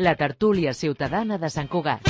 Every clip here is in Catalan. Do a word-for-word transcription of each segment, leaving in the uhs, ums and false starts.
la tertúlia ciutadana de Sant Cugat.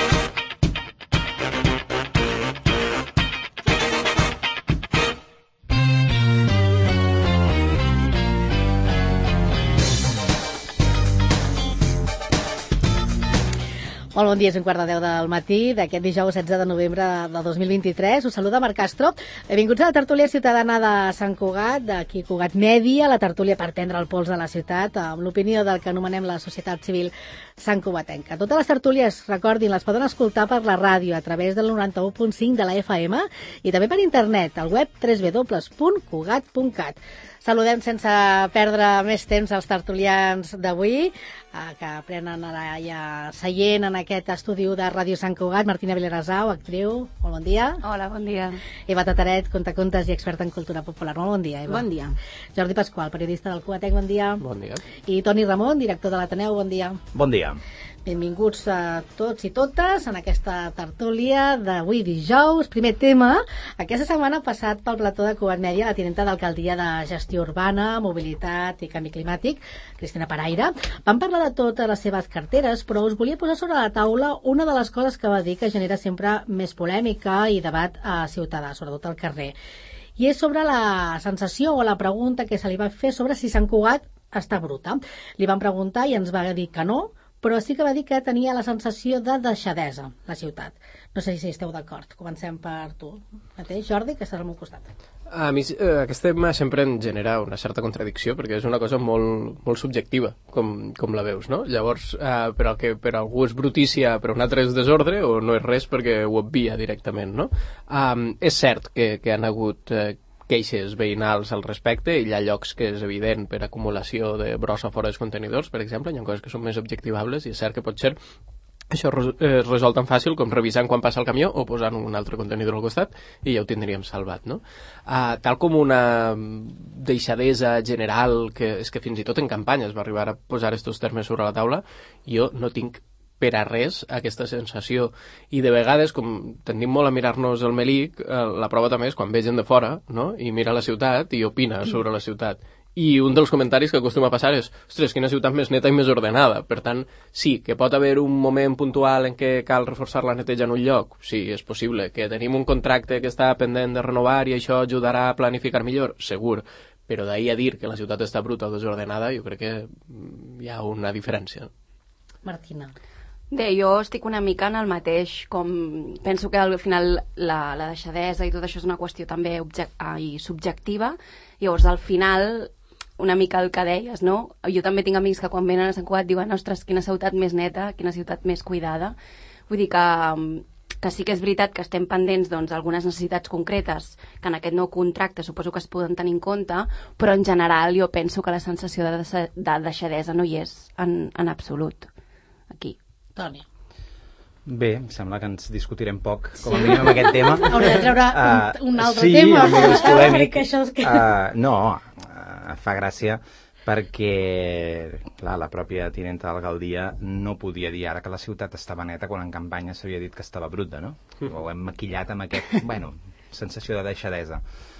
Molt bon dia, és un quart de deu del matí d'aquest dijous setze de novembre de dos mil vint-i-tres. Us saluda Marc Castro. Benvinguts a la tertúlia ciutadana de Sant Cugat, d'aquí Cugat Mèdia, la tertúlia per prendre el pols de la ciutat, amb l'opinió del que anomenem la societat civil santcugatenca. Totes les tertúlies, recordin, les poden escoltar per la ràdio a través del noranta-u punt cinc de la F M i també per internet, al web w w w punt cugat punt cat. Saludem sense perdre més temps els tertulians d'avui, que prenen ara ja seient en aquest estudi de Ràdio Sant Cugat. Martina Vilarasau, actriu, molt bon dia. Hola, bon dia. Eva Tataret, contacontes i experta en cultura popular. Molt bon dia, Eva. Bon dia. Jordi Pasqual, periodista del Cugatec, bon dia. Bon dia. I Toni Ramon, director de l'Ateneu, bon dia. Bon dia. Benvinguts a tots i totes en aquesta tertúlia d'avui dijous. Primer tema, aquesta setmana ha passat pel plató de Cugat Mèdia la tinenta d'Alcaldia de Gestió Urbana, Mobilitat i Canvi Climàtic, Cristina Paraire. Vam parlar de totes les seves carteres, però us volia posar sobre la taula una de les coses que va dir que genera sempre més polèmica i debat a Ciutadà, sobretot al carrer. I és sobre la sensació o la pregunta que se li va fer sobre si Sant Cugat està bruta. Li van preguntar i ens va dir que no, però sí que va dir que tenia la sensació de deixadesa, la ciutat. No sé si esteu d'acord. Comencem per tu mateix, Jordi, que estàs al meu costat. A mi eh, aquest tema sempre em genera una certa contradicció, perquè és una cosa molt, molt subjectiva, com, com la veus, no? Llavors, eh, per, al que, per algú és brutícia, per un altre és desordre, o no és res perquè ho obvia directament, no? Um, és cert que, que han hagut eh, queixes veïnals al respecte, i hi ha llocs que és evident per acumulació de brossa fora dels contenidors, per exemple, hi ha coses que són més objectivables, i és cert que pot ser això es resol tan fàcil com revisant quan passa el camió o posant un altre contenidor al costat i ja ho tindríem salvat, no? Uh, tal com una deixadesa general, que és que fins i tot en campanya es va arribar a posar aquests termes sobre la taula, jo no tinc per a res aquesta sensació, i de vegades, com tendim molt a mirar-nos el melic, eh, la prova també és quan ve gent de fora, no?, i mira la ciutat i opina sobre la ciutat. I un dels comentaris que acostuma a passar és: ostres, quina ciutat més neta i més ordenada. Per tant, sí, que pot haver un moment puntual en què cal reforçar la neteja en un lloc, sí, és possible. Que tenim un contracte que està pendent de renovar i això ajudarà a planificar millor, segur. Però d'ahir a dir que la ciutat està bruta o desordenada, jo crec que hi ha una diferència. Martina. Bé, jo estic una mica en el mateix, com penso que al final la, la deixadesa i tot això és una qüestió també object, ah, i subjectiva. Llavors al final, una mica el que deies, no? Jo també tinc amics que quan venen a Sant Cugat diuen: ostres, quina ciutat més neta, quina ciutat més cuidada. Vull dir que, que sí que és veritat que estem pendents doncs, d'algunes necessitats concretes que en aquest nou contracte suposo que es poden tenir en compte, però en general jo penso que la sensació de, de, de deixadesa no hi és en, en absolut aquí. Toni. Bé, em sembla que ens discutirem poc, com a mínim amb aquest tema. Hauré de treure uh, un, un altre sí, tema. Sí, és polèmic. Que... Uh, no, uh, fa gràcia perquè clar, la pròpia tinenta d'alcaldia no podia dir ara que la ciutat estava neta quan en campanya s'havia dit que estava bruta, no? Ho hem maquillat amb aquest, bueno, sensació de deixadesa.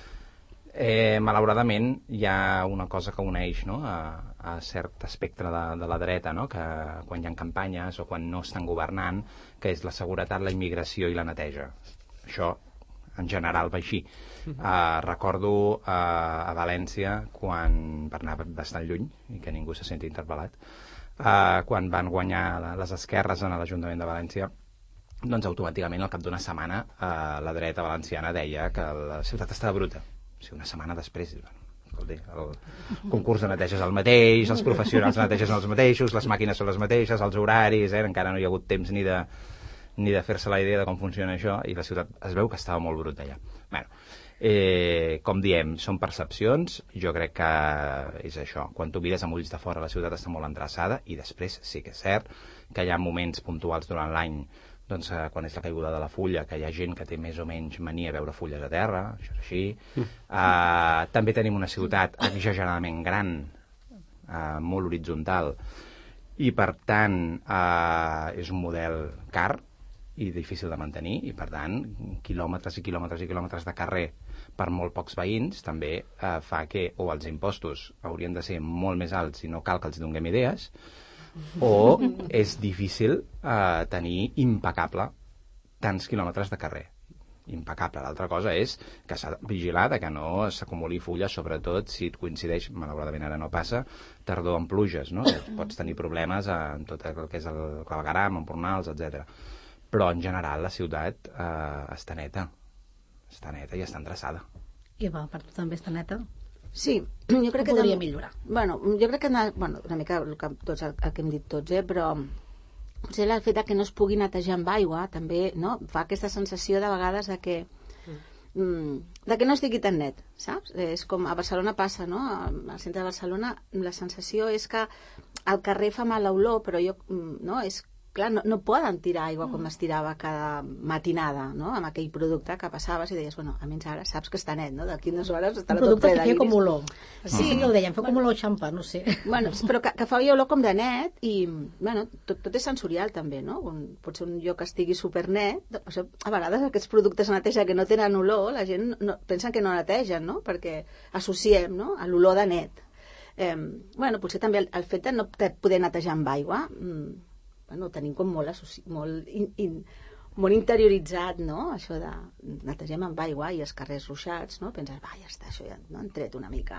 Eh, malauradament hi ha una cosa que uneix, no?, a, a cert espectre de, de la dreta, no?, que quan hi ha campanyes o quan no estan governant, que és la seguretat, la immigració i la neteja. Això en general va així. Uh, recordo uh, a València, quan, per anar bastant lluny i que ningú se senti interpel·lat, uh, quan van guanyar les esquerres en l'Ajuntament de València, doncs automàticament al cap d'una setmana uh, la dreta valenciana deia que la ciutat estava bruta. O sigui, una setmana després, escolti, el concurs de neteja és el mateix, els professionals de neteja són els mateixos, les màquines són les mateixes, els horaris, eh? Encara no hi ha hagut temps ni de, ni de fer-se la idea de com funciona això, i la ciutat es veu que estava molt bruta allà. Bueno, eh, com diem, són percepcions, jo crec que és això, quan tu mires amb ulls de fora la ciutat està molt endreçada, i després sí que és cert que hi ha moments puntuals durant l'any, doncs eh, quan és la caiguda de la fulla, que hi ha gent que té més o menys mania a veure fulles a terra, això és així. Mm. Uh, també tenim una ciutat exageradament gran, uh, molt horitzontal, i per tant uh, és un model car i difícil de mantenir, i per tant quilòmetres i quilòmetres i quilòmetres de carrer per molt pocs veïns també uh, fa que o els impostos haurien de ser molt més alts i no cal que els donem idees, o és difícil eh, tenir impecable tants quilòmetres de carrer. Impecable. L'altra cosa és que s'ha de vigilar de que no s'acumuli fulla, sobretot si et coincideix, malauradament ara no passa, tardor amb pluges, no? Pots tenir problemes en tot el que és el clavegueram, empornals, etcètera. Però en general la ciutat eh, està neta. Està neta i està endreçada. I va, per tu també està neta? Sí, jo crec que... podria tam... millorar? Bueno, jo crec que... Bueno, una mica el que, tots el, el que hem dit tots, eh? Però potser el fet que no es pugui netejar amb aigua també, no? Fa aquesta sensació de vegades de que mm, de que no estigui tan net, saps? És com a Barcelona passa, no? Al centre de Barcelona la sensació és que al carrer fa mala olor, però jo, no? És clar, no, no poden tirar aigua com es tirava cada matinada, no? Amb aquell producte que passaves i deies, bueno, almenys ara saps que està net, no? D'aquí unes hores estarà tot ple de guiris. Un producte que feia com olor. Sí, sí, ho deien, fa com olor xampa, no sé. Bueno, però que, que feia olor com de net i, bueno, tot, tot és sensorial també, no? Un, pot ser un lloc que estigui supernet, o sigui, a vegades aquests productes de neteja que no tenen olor, la gent no, pensa que no netegen, no? Perquè associem, no? A l'olor de net. Eh, bueno, potser també el, el fet de no poder netejar amb aigua... Mm, bueno, tenim com molt, associ... molt, in, in, molt interioritzat, no? Això de netegem amb aigua i els carrers ruixats, no? Penses, va, ja està, això ja no han tret una mica.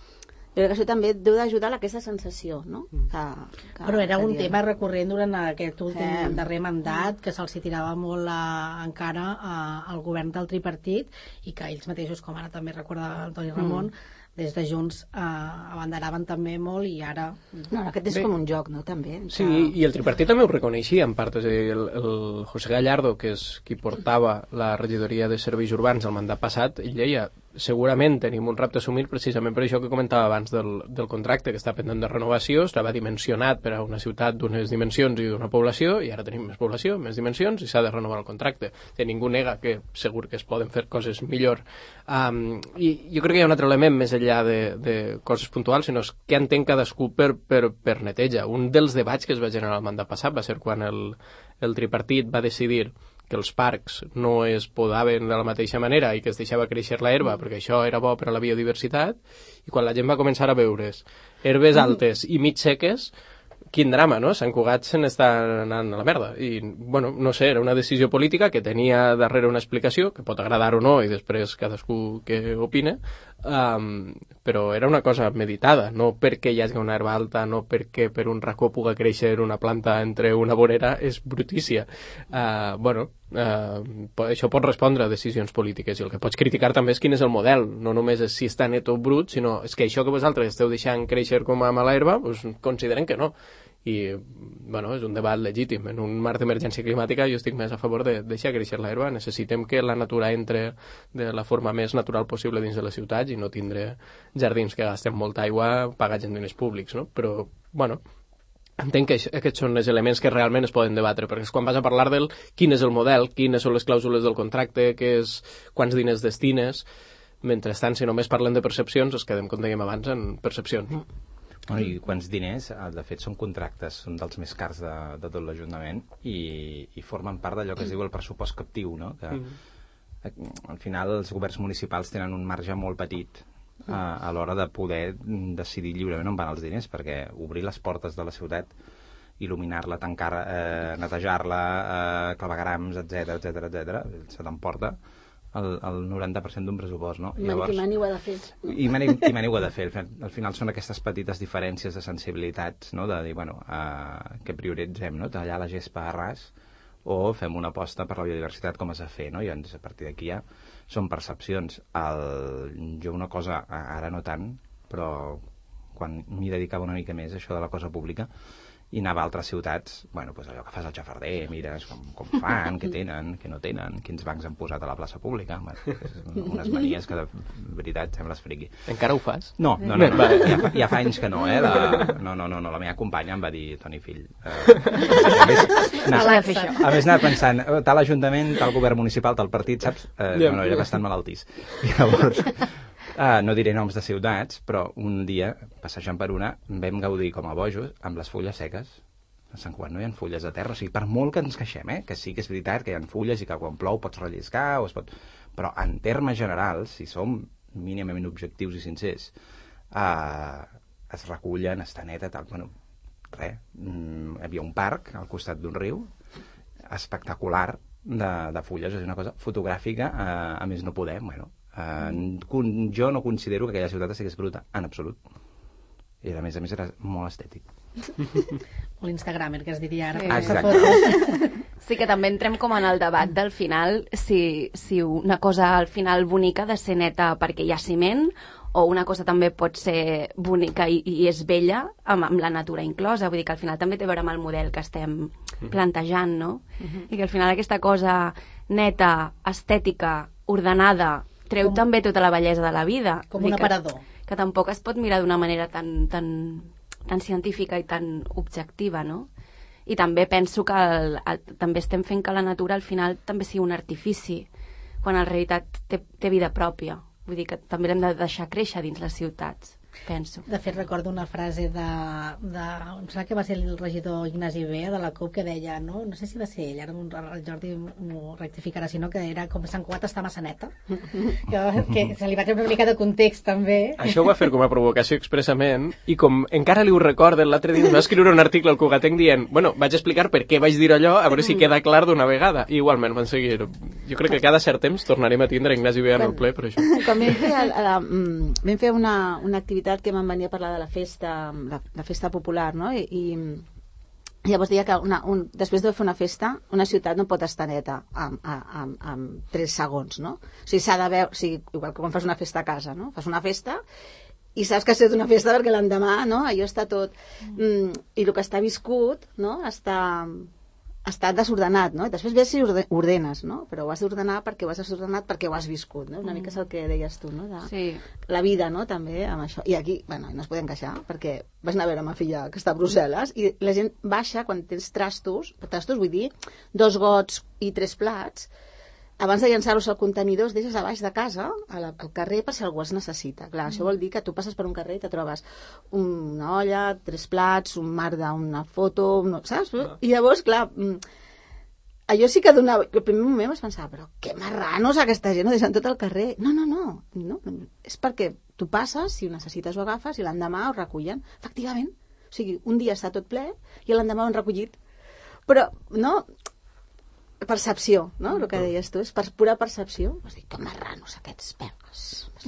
Jo crec que això també deu d'ajudar a aquesta sensació, no? Que, que, Però era que un diem. tema recurrent durant aquest últim Eh. darrer mandat, que se'ls tirava molt a, encara a, al govern del tripartit i que ells mateixos, com ara també recorda Antoni Ramon, mm. des de Junts eh, abanderaven també molt i ara... No, aquest és Bé. com un joc, no? També. Sí, i el tripartit també ho reconeixia en part, és a dir, el, el José Gallardo, que és qui portava la regidoria de serveis urbans el mandat passat, ell deia, segurament tenim un repte a assumir precisament per això que comentava abans del, del contracte, que està pendent de renovació, estava dimensionat per a una ciutat d'unes dimensions i d'una població, i ara tenim més població, més dimensions, i s'ha de renovar el contracte. Que ningú nega que segur que es poden fer coses millor. Um, I jo crec que hi ha un altre element més enllà de, de coses puntuals, sinó què entén cadascú per, per, per neteja. Un dels debats que es va generar el mandat passat va ser quan el, el tripartit va decidir que els parcs no es podaven de la mateixa manera i que es deixava créixer la herba perquè això era bo per a la biodiversitat, i quan la gent va començar a veure's herbes altes i mig seques, quin drama, no? Sant Cugat se n'està anant a la merda. I, bueno, no sé, era una decisió política que tenia darrere una explicació, que pot agradar o no, i després cadascú que opine, um, però era una cosa meditada, no perquè hi hagi una herba alta, no perquè per un racó puga créixer una planta entre una vorera, és brutícia. Uh, bueno, uh, això pot respondre a decisions polítiques, i el que pots criticar també és quin és el model, no només és si està net o brut, sinó és que això que vosaltres esteu deixant créixer com a mala herba, doncs consideren que no. I, bueno, és un debat legítim. En un marc d'emergència climàtica jo estic més a favor de deixar créixer l'herba. Necessitem que la natura entre de la forma més natural possible dins de les ciutats i no tindre jardins que gasten molta aigua pagats en diners públics, no? Però, bueno, entenc que aquests són els elements que realment es poden debatre, perquè és quan vas a parlar del quin és el model, quines són les clàusules del contracte, què és, quants diners destines. Mentrestant, si només parlen de percepcions, es quedem, com dèiem abans, en percepcions. Bueno, i quants diners, de fet són contractes, són dels més cars de, de tot l'Ajuntament i, i formen part d'allò que es diu el pressupost captiu, no? Que mm. al final els governs municipals tenen un marge molt petit a, a l'hora de poder decidir lliurement on van els diners, perquè obrir les portes de la ciutat, il·luminar-la, tancar, eh, netejar-la, eh, claveguerams, etcètera, etcètera, etcètera, se t'emporta el, el noranta per cent d'un pressupost, no? Llavors, I mani ho ha de fer. I mani, i mani ho ha de fer. Al final són aquestes petites diferències de sensibilitats, no? De dir, bueno, uh, què prioritzem, no? Tallar la gespa a ras o fem una aposta per la biodiversitat com es ha de fer, no? I llavors, a partir d'aquí ja són percepcions. El, jo una cosa, ara no tant, però quan m'hi dedicava una mica més, això de la cosa pública, i anava a altres ciutats, bueno, doncs allò que fas al xafarder, mires com, com fan, què tenen, què no tenen, quins bancs han posat a la plaça pública, unes manies que de veritat sembles friqui. Encara ho fas? No, no, no, no, ja, fa, ja fa anys que no, eh? La, no, no, no, no, la meva companya em va dir, Toni, fill, eh, a més, anar, a més anar pensant, tal ajuntament, tal govern municipal, tal partit, saps? Eh, no, no, era bastant malaltís. I llavors... Uh, no diré noms de ciutats, però un dia, passejant per una, vam gaudir com a bojos amb les fulles seques. A Sant Cugat no hi ha fulles a terra, o sigui, per molt que ens queixem, eh, que sí que és veritat que hi ha fulles i que quan plou pots relliscar, o es pot... però en termes generals, si som mínimament objectius i sincers, uh, es recullen, està neta, tal, bueno, res, hi havia un parc al costat d'un riu espectacular de, de fulles, és una cosa fotogràfica, eh, a més no podem, bueno, eh, jo no considero que aquella ciutat estigués bruta, en absolut. I a més a més era molt estètic. Molt instagramer, que es diria ara. Sí. Exacte. Sí, que també entrem com en el debat del final, si, si una cosa al final bonica ha de ser neta perquè hi ha ciment, o una cosa també pot ser bonica i, i és bella amb, amb la natura inclosa. Vull dir que al final també té a veure amb el model que estem plantejant, no? Uh-huh. I que al final aquesta cosa neta, estètica, ordenada, treu com, també tota la bellesa de la vida. Com un aparador. Que, que tampoc es pot mirar d'una manera tan, tan, tan científica i tan objectiva, no? I també penso que el, el, també estem fent que la natura al final també sigui un artifici, quan en realitat té, té vida pròpia. Vull dir que també l'hem de deixar créixer dins les ciutats, penso. De fet, recordo una frase de... de em sembla que va ser el regidor Ignasi Bea de la C U P que deia, no, no sé si va ser ell, ara el Jordi m'ho rectificarà, sinó que era com Sant Cugat està massa neta, que, que se li va treure una mica de context també. Això ho va fer com a provocació expressament i com encara li ho recorden, l'altre dia va escriure un article al Cugatenc dient, bueno, vaig explicar per què vaig dir allò, a veure si queda clar d'una vegada. I igualment van seguir. Jo crec que cada cert temps tornarem a tindre Ignasi Bea en el ple per això. Quan vam fer, a la, vam fer una, una activitat que vam venir a parlar de la festa, la, la festa popular, no? I, i llavors deia que una, un, després de fer una festa, una ciutat no pot estar neta amb, amb, amb tres segons, no? O sigui, s'ha de veure, o sigui, igual que quan fas una festa a casa, no? Fas una festa i saps que ha estat una festa perquè l'endemà, no? Allò està tot... Mm, I el que està viscut, no? Està... està desordenat, no? I després ves si ordenes, no? Però ho has d'ordenar perquè ho has desordenat perquè ho has viscut, no? Una mica és el que deies tu, no? De sí. La vida, no? També amb això. I aquí, bueno, no es podem queixar perquè vas anar a veure ma filla que està a Brussel·les i la gent baixa quan tens trastos, trastos vull dir, dos gots i tres plats, abans de llançar-los al contenidor els deixes a baix de casa, a la, al carrer, per si algú els necessita. Clar, mm. això vol dir que tu passes per un carrer i te trobes una olla, tres plats, un mar d'una foto, no, saps? Ah. I llavors, clar, allò sí que donava... El primer moment vaig pensar, però que marranos aquesta gent, no deixen tot el carrer. No, no, no, no, és perquè tu passes, si ho necessites ho agafes i l'endemà ho recullen. Efectivament. O sigui, un dia està tot ple i l'endemà ho han recollit. Però, no... percepció, no? El que deies tu és per pura percepció. Vas dir, que marranos aquests belgues.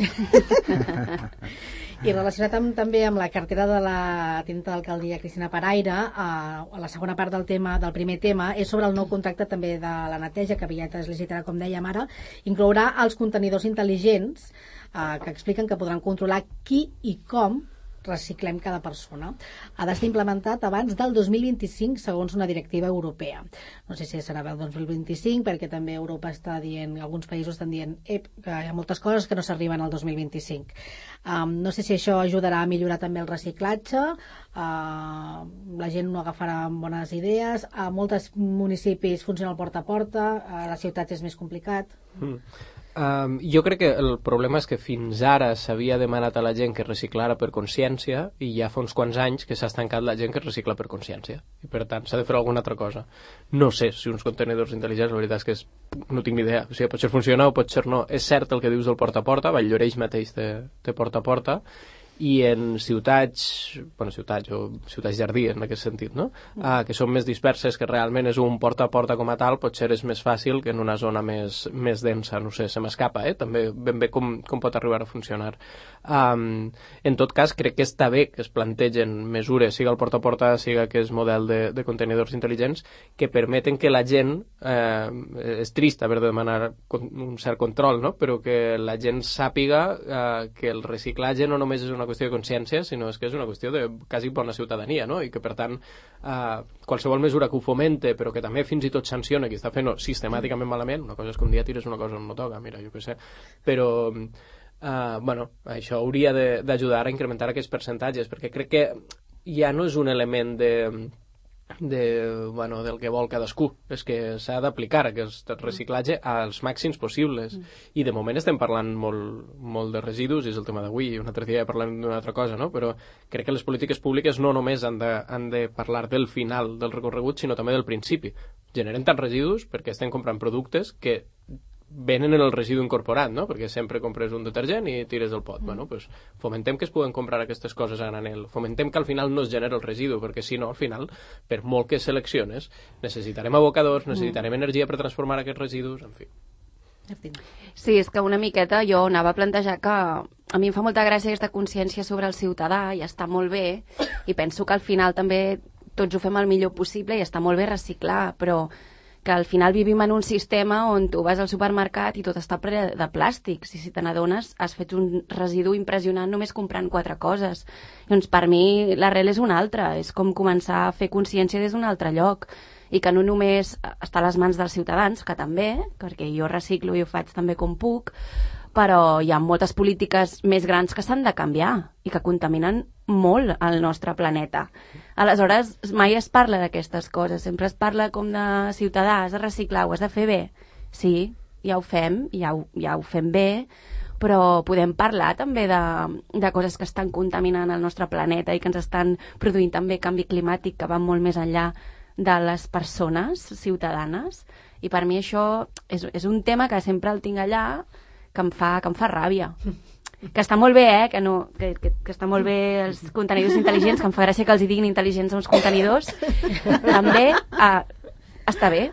I relacionat amb, també amb la cartera de la tinenta d'alcaldia Cristina Paraire, a la segona part del tema, del primer tema, és sobre el nou contracte també de la neteja, que aviat es licitarà, com dèiem ara, inclourà els contenidors intel·ligents eh, que expliquen que podran controlar qui i com reciclem cada persona. Ha d'estar implementat abans del dos mil vint-i-cinc segons una directiva europea. No sé si serà el dos mil vint-i-cinc perquè també Europa està dient, alguns països estan dient ep, que hi ha moltes coses que no s'arriben al dos mil vint-i-cinc. Um, no sé si això ajudarà a millorar també el reciclatge, uh, la gent no agafarà bones idees, a molts municipis funciona el porta a porta, a les ciutats és més complicat. Mm. Um, jo crec que el problema és que fins ara s'havia demanat a la gent que reciclara per consciència i ja fa uns quants anys que s'ha estancat la gent que recicla per consciència i per tant s'ha de fer alguna altra cosa. No sé si uns contenidors intel·ligents, la veritat és que és, no tinc ni idea, o sigui, potser funciona o potser no. És cert el que dius del porta a porta, Valldoreix mateix té, té porta a porta, i en ciutats, bueno, ciutats o ciutats jardí en aquest sentit, no? Ah, que són més disperses, que realment és un porta a porta com a tal, potser és més fàcil que en una zona més, més densa, no sé, se m'escapa, eh? També ben bé com, com pot arribar a funcionar. Um, en tot cas, crec que està bé que es plantegen mesures, siga el porta a porta, siga que és model de, de contenidors intel·ligents, que permeten que la gent, eh, és trist haver de demanar un cert control, no? Però que la gent sàpiga eh, que el reciclatge no només és una qüestió de consciència, sinó és que és una qüestió de quasi bona ciutadania, no? I que, per tant, eh, qualsevol mesura que ho fomente, però que també fins i tot sanciona qui està fent-ho sistemàticament malament, una cosa és que un dia tires una cosa on no toca, mira, jo què sé, però, eh, bueno, això hauria d'ajudar a incrementar aquests percentatges, perquè crec que ja no és un element de... de, bueno, del que vol cadascú, és que s'ha d'aplicar aquest reciclatge als màxims possibles mm. i de moment estem parlant molt, molt de residus, és el tema d'avui, un altre dia parlem d'una altra cosa, no? Però crec que les polítiques públiques no només han de, han de parlar del final del recorregut, sinó també del principi. Generem tants residus perquè estem comprant productes que venen en el residu incorporat, no? Perquè sempre compres un detergent i tires el pot. Mm. Bueno, pues, fomentem que es puguen comprar aquestes coses a granel. Fomentem que al final no es genera el residu, perquè si no, al final, per molt que selecciones, necessitarem abocadors, necessitarem mm. energia per transformar aquests residus, en fi. Sí, és que una miqueta jo anava a plantejar que a mi em fa molta gràcia aquesta consciència sobre el ciutadà i està molt bé, i penso que al final també tots ho fem el millor possible i està molt bé reciclar, però que al final vivim en un sistema on tu vas al supermercat i tot està ple de plàstics, i si te n'adones has fet un residu impressionant només comprant quatre coses. Doncs per mi l'arrel és una altra, és com començar a fer consciència des d'un altre lloc, i que no només està a les mans dels ciutadans, que també, perquè jo reciclo i ho faig també com puc, però hi ha moltes polítiques més grans que s'han de canviar i que contaminen molt el nostre planeta. Aleshores, mai es parla d'aquestes coses, sempre es parla com de ciutadà, has de reciclar, ho has de fer bé. Sí, ja ho fem, ja ho, ja ho fem bé, però podem parlar també de, de coses que estan contaminant el nostre planeta i que ens estan produint també canvi climàtic que va molt més enllà de les persones ciutadanes, i per mi això és, és un tema que sempre el tinc allà, que em fa, que em fa ràbia. Que està molt bé, eh? Que, no, que, que, que està molt bé els contenidors intel·ligents, que em fa gràcia que els hi diguin intel·ligents a uns contenidors. També uh, està bé.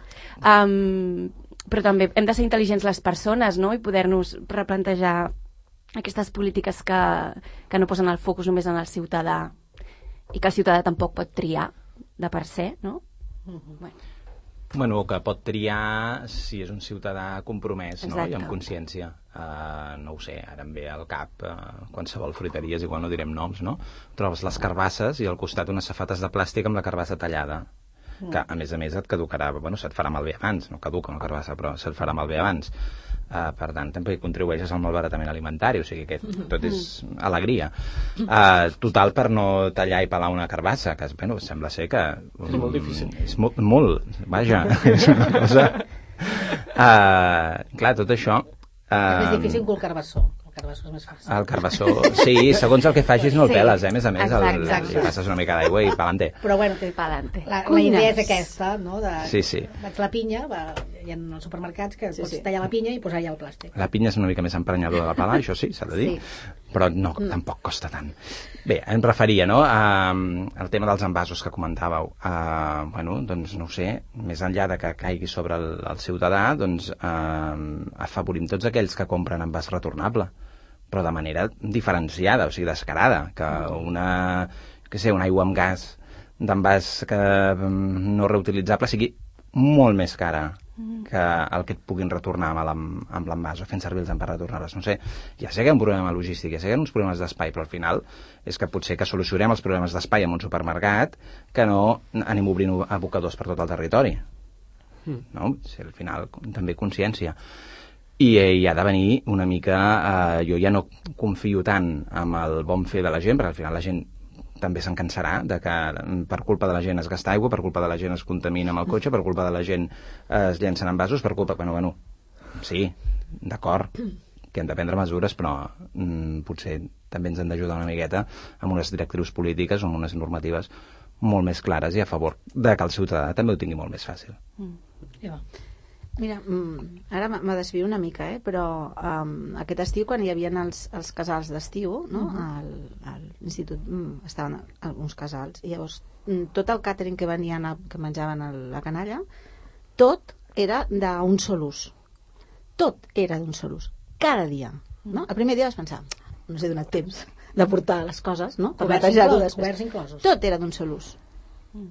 Um, però també hem de ser intel·ligents les persones, no? I poder-nos replantejar aquestes polítiques que, que no posen el focus només en el ciutadà, i que el ciutadà tampoc pot triar de per se, no? Uh-huh. Bueno. Bueno, que pot triar si és un ciutadà compromès, no? I amb consciència. Uh, no ho sé, ara em ve al cap uh, qualsevol fruiteries, igual no direm noms, no? Trobes les carbasses i al costat unes safates de plàstic amb la carbassa tallada, mm. que a més a més et caducarà, bueno, se't farà malbé abans, no caduca una carbassa, però se't farà malbé abans. Uh, per tant, també contribueixes al malbaratament alimentari, o sigui que tot és alegria. Uh, total, per no tallar i pelar una carbassa, que bueno, sembla ser que... Um, és molt difícil. És molt, molt, vaja, és una cosa... Uh, clar, tot això... Uh, és més difícil que el carbassó. El carbassó és més fàcil. El carbassó, sí, segons el que facis no el sí. peles, eh? A més a més, exacte, el, exacte. Li passes una mica d'aigua i pa'lante. Però bueno, que pa'lante. La, la idea és aquesta, no? De, sí, sí. Vaig la pinya, va, hi ha els supermercats que sí, pots sí. tallar la pinya i posar allà el plàstic. La pinya és una mica més emprenyadora de la pelar, això sí, s'ha de dir. Sí. Però no, no, tampoc costa tant. Bé, em referia, no?, a, al tema dels envasos que comentàveu. A, bueno, doncs, no ho sé, més enllà de que caigui sobre el, el ciutadà, doncs a, afavorim tots aquells que compren envàs retornable, però de manera diferenciada, o sigui, descarada, que una, que sé, una aigua amb gas d'envàs que no reutilitzable sigui molt més cara que el que et puguin retornar amb l'envàs o fent servir els envàs retornables. No sé, ja sé que hi ha un problema logístic, ja sé que hi ha uns problemes d'espai, però al final és que potser que solucionem els problemes d'espai en un supermercat que no anem obrint abocadors per tot el territori. Mm. No? Si al final també consciència. I eh, hi ha de venir una mica... Eh, jo ja no confio tant en el bon fer de la gent, perquè al final la gent també se'n cansarà de que per culpa de la gent es gasta aigua, per culpa de la gent es contamina amb el cotxe, per culpa de la gent es llencen envasos, per culpa... Bueno, bueno, sí, d'acord, que hem de prendre mesures, però mm, potser també ens han d'ajudar una miqueta amb unes directrius polítiques o amb unes normatives molt més clares i a favor de que el ciutadà també ho tingui molt més fàcil. Mm. Ja. Mira, ara me desvio una mica, eh? Però um, aquest estiu, quan hi havia els, els casals d'estiu, no? Uh-huh. al, a l'institut mm, estaven alguns casals, i llavors tot el càtering que venien a, que menjaven a la canalla, tot era d'un sol ús. Tot era d'un sol ús. Cada dia. No? El primer dia vas pensar, no us he donat temps de portar les coses, no? Per netejar-ho després. Tot era d'un sol ús. Mm.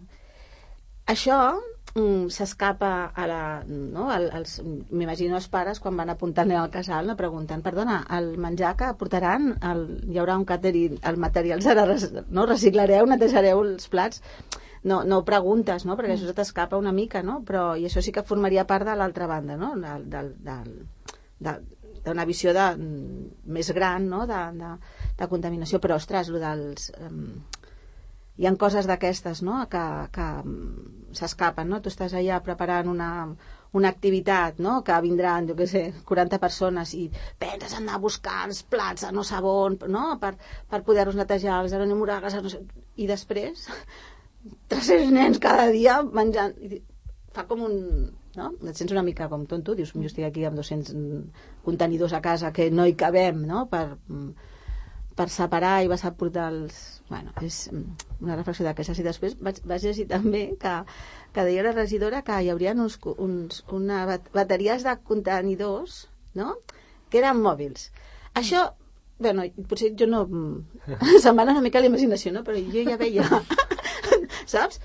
Això mm, s'escapa a la... No? El, els, m'imagino els pares quan van apuntant al casal, no pregunten, perdona, el menjar que portaran, el, hi haurà un catering, el material serà, no? Reciclareu, netejareu els plats? No, no preguntes, no? Perquè això t'escapa una mica, no? Però, i això sí que formaria part de l'altra banda, no? Del, del, del, del, d'una visió de, més gran, no? de, de, de contaminació, però ostres, lo dels... Um, hi ha coses d'aquestes, no? que, que s'escapen, no? Tu estàs allà preparant una, una activitat, no? Que vindran, jo què sé, quaranta persones i penses anar a buscar els plats, no sabó, no? Per, per poder-los netejar, els aronimoragues, no sé, i després tres-cents nens cada dia menjant, i fa com un... no? Et sents una mica com tonto, dius, jo estic aquí amb dos-cents contenidors a casa que no hi cabem, no? Per, per separar i vas a portar els... Bueno, és una reflexió d'aquestes. I després vaig, vaig llegir també que, que deia la regidora que hi hauria uns, uns, una bateries de contenidors, no? Que eren mòbils. Això, bueno, potser jo no... Se'm va anar una mica la imaginació, no? Però jo ja veia, saps?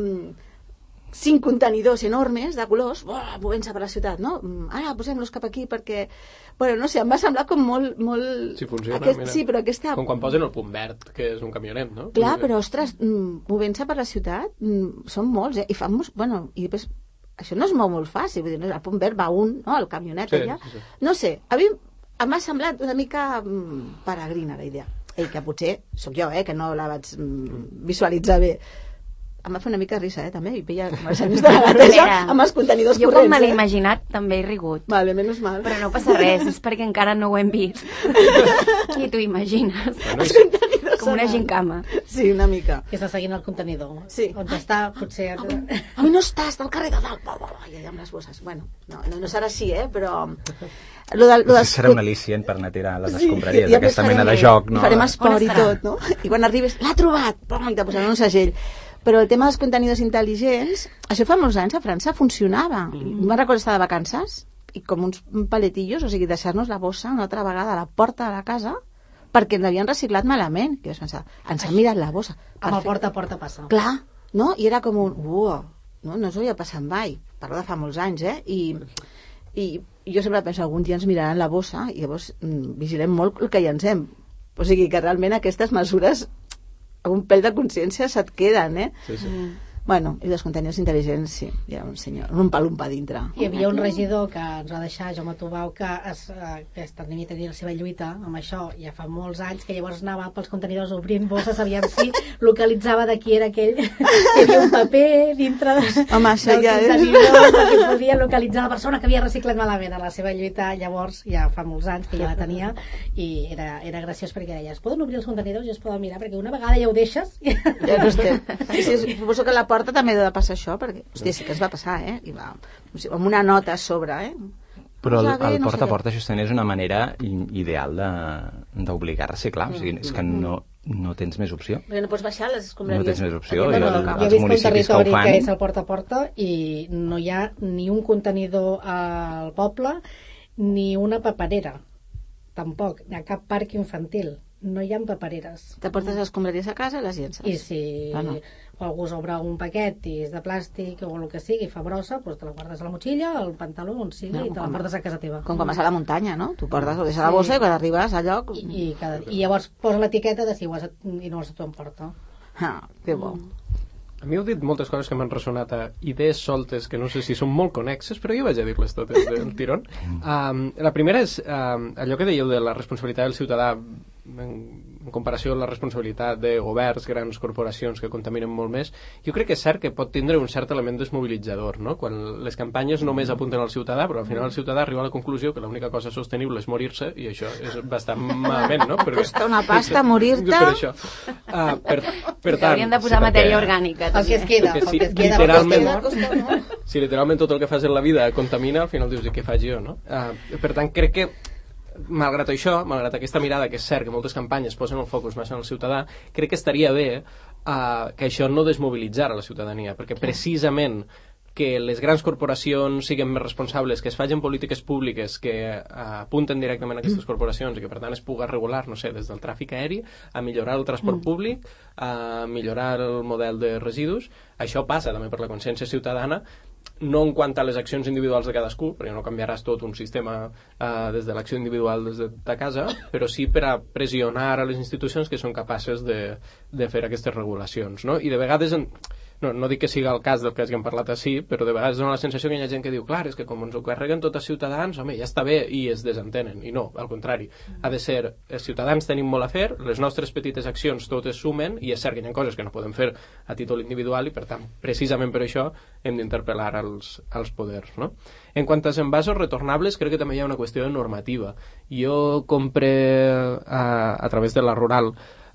Cinc contenidors enormes de colors, movent-se per la ciutat, no? Ara posem-los cap aquí perquè... Bueno, no sé, em va semblar com molt... molt... Sí, funciona, Aquest, mira. sí, però aquesta... Com quan posen el punt verd, que és un camionet, no? Clar, però, ostres, movent-se per la ciutat, són molts, eh? I fan... Bueno, i després... Això no es mou molt fàcil, vull dir, al punt verd va un, no? El camionet sí, allà. Sí, sí. No sé, a mi em va semblat una mica mm, peregrina la idea. Ei, que potser sóc jo, eh, que no la vaig mm, visualitzar bé. Em va fer una mica risa, eh, també. I veia com els senyors de la neteja amb els contenidors jo corrents. Jo com me l'he eh? imaginat també he rigut. Vale, menys mal. Però no passa res, és perquè encara no ho hem vist. I t'ho imagines. Bueno, els contenidors com una gincama. Sí, una mica. Que està seguint el contenidor. Sí. On està, potser... Avui, avui no està, està al carrer de dalt. I allà amb les bosses. Bueno, no, no, no serà així, eh, però... Lo de, lo de... Serà un al·licient per anar a tirar les escombraries, sí, aquesta farem, mena de joc, no? Farem esport i tot, no? I quan arribes, l'ha trobat! Pum, i te posaran un segell. Però el tema dels contenidors intel·ligents, això fa molts anys a França funcionava. Mm. Me'n recordo estar de vacances i com uns paletillos, o sigui, deixar-nos la bossa una altra vegada a la porta de la casa perquè l'havien reciclat malament. I vaig pensar, ens han mirat la bossa. Amb el porta a porta passa. Clar, no? I era com un... Uah, no, no s'ho havia passat mai. Parlo de fa molts anys, eh? I, i jo sempre penso, algun dia ens miraran la bossa i llavors mm, vigilem molt el que llancem. O sigui, que realment aquestes mesures un pèl de consciència se't queden, eh? Sí, sí. Mm. Bueno, i dels contenidors intel·ligents, sí, hi ha un senyor, un palumpa dintre. Hi havia un regidor que ens va deixar, Jaume Tubau, que es, eh, que està tenint la seva lluita amb això ja fa molts anys, que llavors anava pels contenidors obrint bosses, aviam si localitzava de qui era aquell, que hi havia un paper dintre de, Home, això del ja és... contenidor, perquè podia localitzar la persona que havia reciclat malament a la seva lluita. Llavors, ja fa molts anys que ja la tenia, i era, era graciós perquè deia, es poden obrir els contenidors i es poden mirar, perquè una vegada ja ho deixes... Ja no estem. Sí, sí, suposo que la porta també ha de passar això, perquè, hòstia, sí que es va passar, eh? I va, o sigui, amb una nota a sobre, eh? Però el, No sé bé, el no porta a sé bé. porta justament és una manera i- ideal de- d'obligar a reciclar, o sigui, és que no, no tens més opció. Perquè no pots baixar les escombraries. No tens més opció, Aquest i no el- toca. Jo he els vist un municipis que ho territori que, fan- és el porta a porta i no hi ha ni un contenidor al poble ni una paperera, tampoc, ni a cap parc infantil, no hi ha papereres. Te portes les escombraries a casa i les llences. I si Ah, no. o algú s'obre un paquet i és de plàstic o el que sigui, fa brossa, doncs te la guardes a la motxilla, al pantaló, on sigui, No, i te la com- portes a casa teva. Com quan vas a la muntanya, no? Tu portes, ho deixes a la Sí. bossa i quan arribes a lloc... I, i, cada, i llavors posa l'etiqueta de si ho has, i no se t'ho emporta. Ah, que bo. A mi heu dit moltes coses que m'han ressonat a idees soltes que no sé si són molt connexes, però jo vaig a dir-les totes del tirón. Um, la primera és um, allò que dèieu de la responsabilitat del ciutadà en, en comparació a la responsabilitat de governs, grans corporacions que contaminen molt més. Jo crec que és cert que pot tindre un cert element desmobilitzador, no? Quan les campanyes només apunten al ciutadà, però al final el ciutadà arriba a la conclusió que l'única cosa sostenible és morir-se, i això és bastant malament, no? Perquè, Costa una pasta morir-te. Per això. Uh, per, per tant, Hauríem de posar sí, matèria perquè- orgànica. El que es queda, Perquè el sí, que es queda. literalment- el que es queda. si literalment tot el que fas en la vida contamina, al final dius, i què faig jo, no? Uh, per tant, crec que malgrat això, malgrat aquesta mirada que és cert que moltes campanyes posen el focus massa en el ciutadà, crec que estaria bé uh, que això no desmobilitzara la ciutadania, perquè precisament que les grans corporacions siguin més responsables, que es facin polítiques públiques que uh, apunten directament a aquestes corporacions i que per tant es pugui regular, no sé, des del tràfic aeri a millorar el transport públic, a millorar el model de residus. Això passa també per la consciència ciutadana, no en quant a les accions individuals de cadascú, perquè no canviaràs tot un sistema uh, des de l'acció individual des de ta casa, però sí per a pressionar a les institucions que són capaces de, de fer aquestes regulacions, no? I de vegades en, no, no dic que sigui el cas del que hem parlat així, però de vegades dona la sensació que hi ha gent que diu, clar, és que com ens ho carreguen tots els ciutadans, home, ja està bé, i es desentenen, i no, al contrari, ha de ser, els ciutadans tenim molt a fer, les nostres petites accions totes sumen, i és cert que hi ha coses que no podem fer a títol individual, i per tant, precisament per això hem d'interpel·lar als, als poders, no? En quant als envasos retornables, crec que també hi ha una qüestió de normativa. Jo compre a, a través de la Rural